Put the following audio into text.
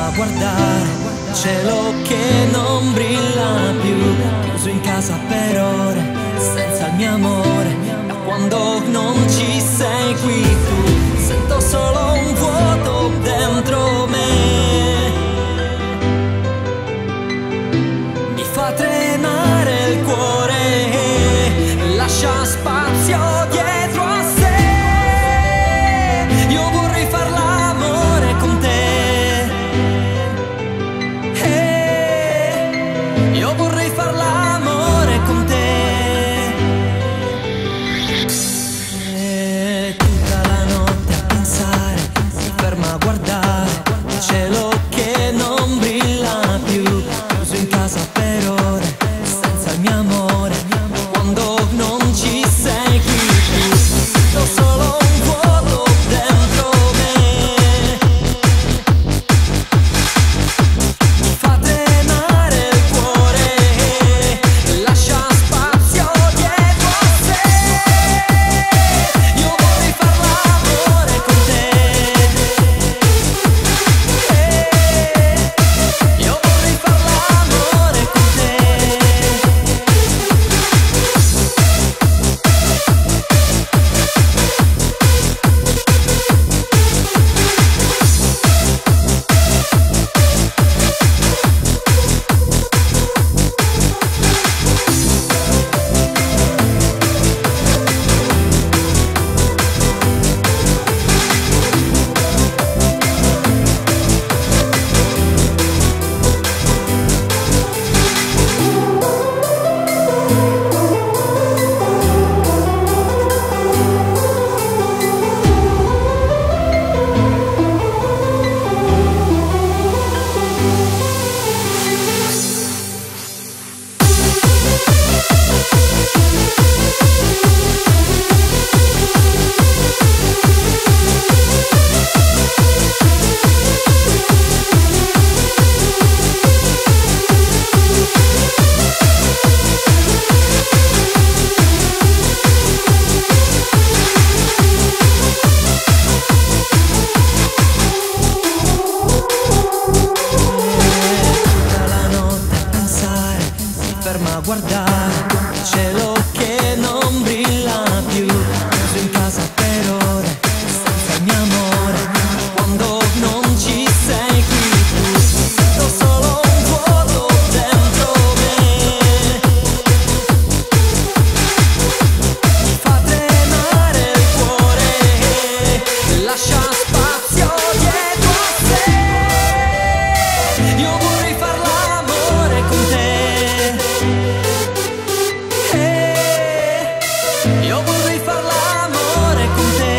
a guardare cielo che non brilla più, chiuso in casa per ore, senza il mio amore. Da quando non ci sei qui tu, sento solo un vuoto dentro me. Mi fa tremare il cuore, lascia spazio dietro a sé. Io vorrei far l'amore con te. Io vorrei far l'amore con te. E tutta la notte a pensare, mi fermo a guardare il cielo che non brilla più, chiuso in casa per ore, senza il mio amore. Quando non ci sei qui tu, sento solo un vuoto dentro me. Mi fa tremare il cuore, lascia spazio dietro a sé. Io vorrei far l'amore con te. Io vorrei far l'amore con te. Tutta la notte a pensare, mi fermo a guardare il cielo che non brilla più, chiuso in casa per ore, senza il mio amore. Quando non ci sei qui tu, sento solo un vuoto dentro me. Mi fa tremare il cuore, lascia spazio dietro a sé. Io vorrei far l'amore con te. Io vorrei far l'amore con te.